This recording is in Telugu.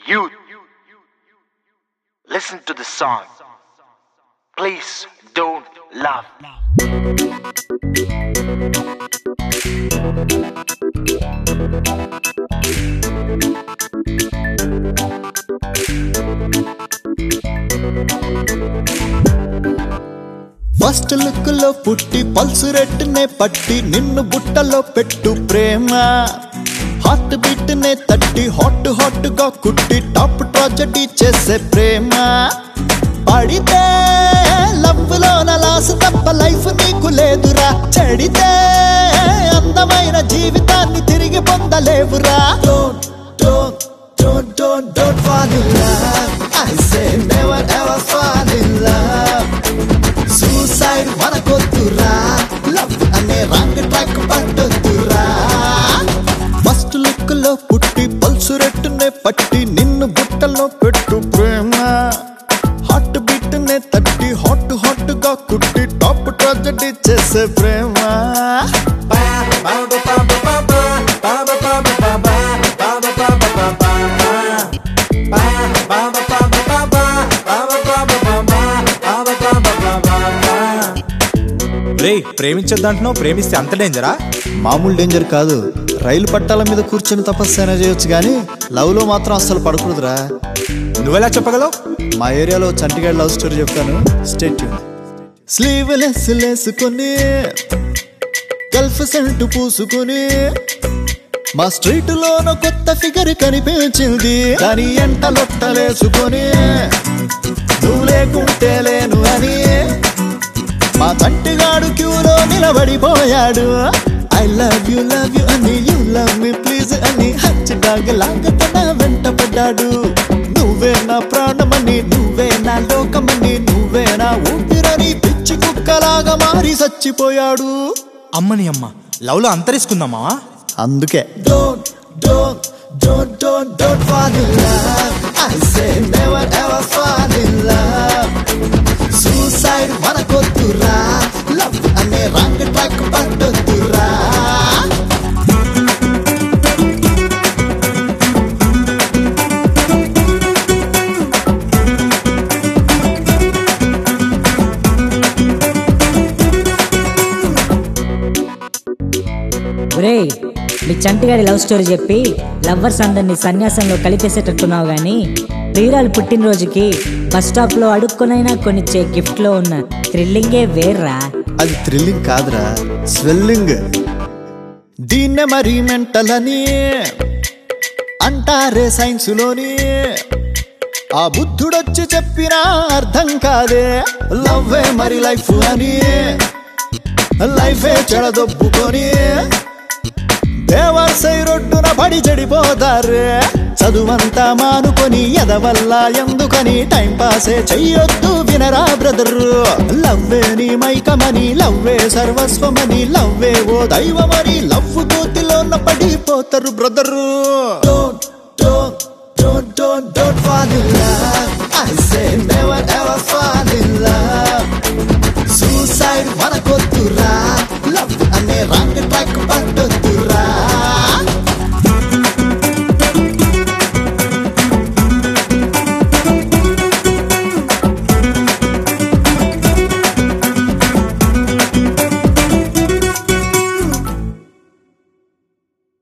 Youth, listen to the song. Please don't laugh. First look లో పుట్టి పల్సు రెట్టునే పట్టి నిన్ను బుట్టలో పెట్టు ప్రేమ హార్ట్ బీట్ నే తట్టి హాట్ హాట్ గా కుట్టి టాప్ ట్రాజెడీ చేసే ప్రేమ పడితే లవ్ లో లాస్ తప్ప లైఫ్ నీకు లేదురా చెడితే అందమైన జీవితాన్ని తిరిగి పొందలేవురా Don't fall in love. I say never ever fall in love. Suicide manakodura, love ane wrong track pattodura. First look lo putti pulse rate ne patti ninnu buttalo pettu prema. Heart beat ne tatti hot hot ga kutti top tragedy chese prema. రే ప్రేమించొద్దంటున్నావు, ప్రేమిస్తే అంత డేంజరా? మామూలు డేంజర్ కాదు, రైలు పట్టాల మీద కూర్చొని తపస్సైనా చేయొచ్చు కానీ లవ్ లో మాత్రం అస్సలు పడకూడదురా. నువ్వెలా చెప్పగలవు? మా ఏరియాలో చంటిగాడి లవ్ స్టోరీ చెప్తాను, స్టే ట్యూన్. స్లీవ్లెస్ లేసుకొని గల్ఫ్ సెంట్ పూసుకొని మా స్ట్రీట్ లోన కొత్త ఫిగర్ కనిపించింది, కానీ ఎంట లొట్టలేసుకొని నువ్వు లేకుంటే లేను అని మా చంటిగాడు క్యూలో నిలబడిపోయాడు. ఐ లవ్ యు అని యు లవ్ మీ ప్లీజ్ అని హచ్ డాగ్ లాగా తన వెంట పడ్డాడు. నువ్వే నా ప్రాణమని, నువ్వే నా లోకమని, నువ్వే నా ఊపిరని పిచ్చి కుక్కలాగా మారి చచ్చిపోయాడు. అమ్మని అమ్మ, లవ్ లో అంతరిసుకుందామా? అందుకే don't fall in love. I say never ever fall in love. Suicide manakodura, love ane wrong track pattodura. ఒరేయ్, నీ చంటిగాడి లవ్ స్టోరీ చెప్పి లవ్వర్స్ అందరినీ సన్యాసంలో కలిపేసేటట్టున్నావు గానీ ప్రియురాలు పుట్టినరోజుకి బస్ స్టాప్ లో అడుక్కునైనా కొనిచ్చే గిఫ్ట్ లో ఉన్న థ్రిల్లింగే వేర్రా. అది థ్రిల్లింగ్ కాదురా, స్వెల్లింగ్. దీన్నే మరి మెంటల్ అని అంటారే సైన్స్ లోని, ఆ బుద్ధుడొచ్చి చెప్పినా అర్థం కాదే. లవ్వే మరి లైఫ్ అని లైఫే చెడదొబ్బుకొని దేవర్సై రొడ్డున పడి చెడిపోతారే. చదువంతా మానుకొని ఎదవల్ల ఎందుకని టైం పాసే చెయ్యొద్దు వినరా బ్రదరు. లవ్వే నీ మైకమని, లవ్వే సర్వస్వమని, లవ్వే ఓ దైవమని లవ్ గోతిలోన పడిపోతారు brother. Don't fall in love. I say never ever fall